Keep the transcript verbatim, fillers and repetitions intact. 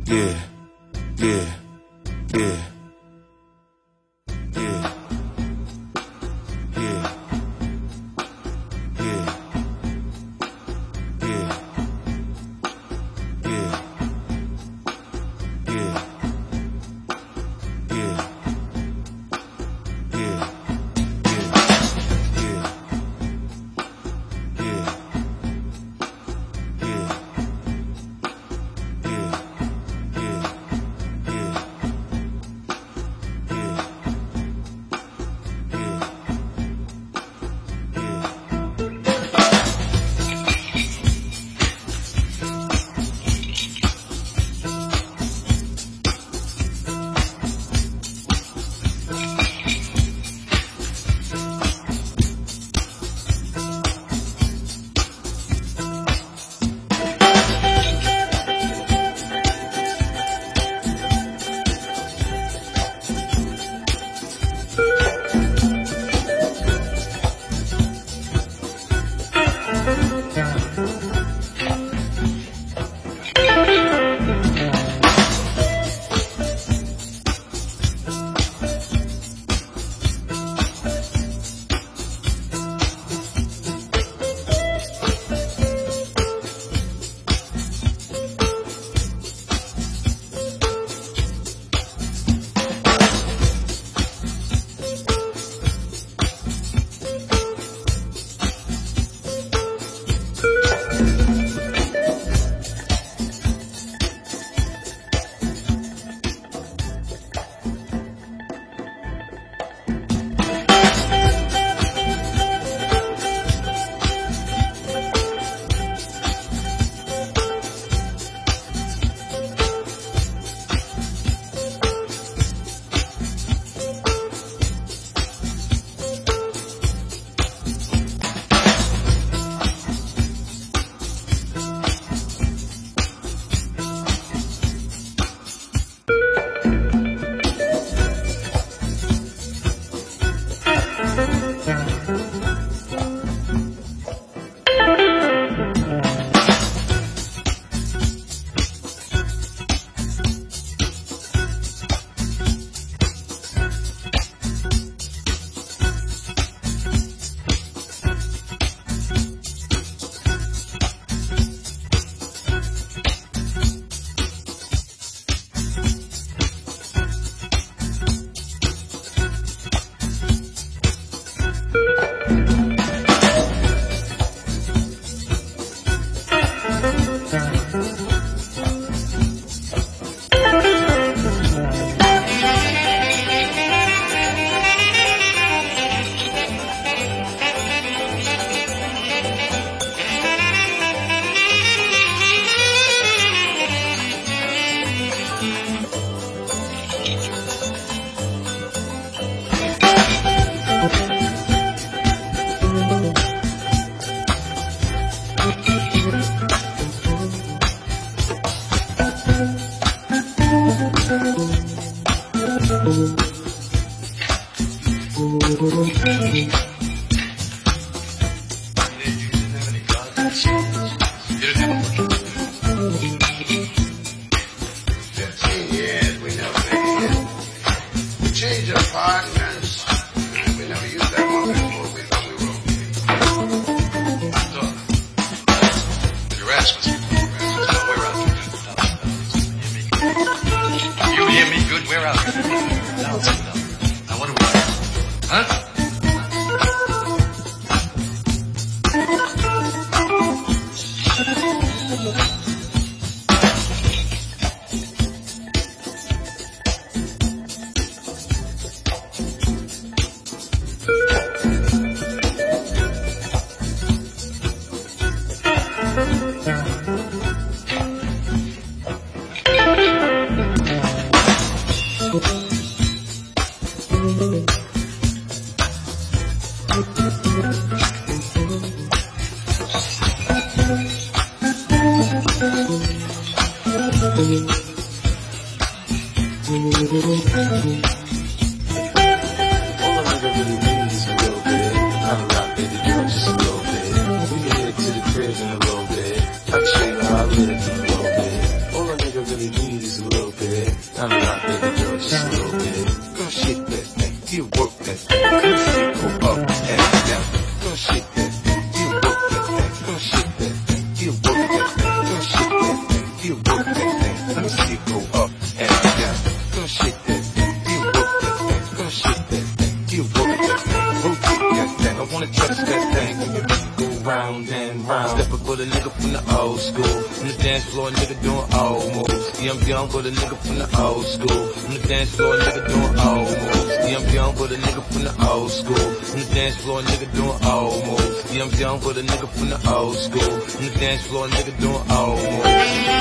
Yeah, yeah, yeah, yeah, yeah, yeah, yeah, yeah, yeah, yeah, yeah, yeah, yeah, yeah, yeah. Change of partners. We never used that one before. We thought we were okay. I thought. The Erasmus. No, we're out. You hear me? Good. We're out. Now, now what do we do? Huh? I'll show you how I live in a little bit. All a nigga really need is just a little bit. Not a lot, baby girl, just a little bit. Girl, shake that thing, you work that thing. Girl, shake, go up and down. Girl, shake that thing, you work that thing. Girl, shake that thing, you work that thing. Girl, shake that thing, you work that thing. Let me see it go up and down. Girl, shake that thing, you work that thing. Girl, shake that thing, you work that thing. Rotate that thing, I wanna touch that thing. Go round and round. Step up with a nigga from the old school. On the dance floor, nigga doing old moves. Yeah, I'm young with a nigga from the old school. On the dance floor, nigga doing old moves. Yeah, I'm young with a nigga from the old school. On the dance floor, nigga doing old moves. Yeah, I'm young with a nigga from the old school. On the dance floor, nigga doing old moves.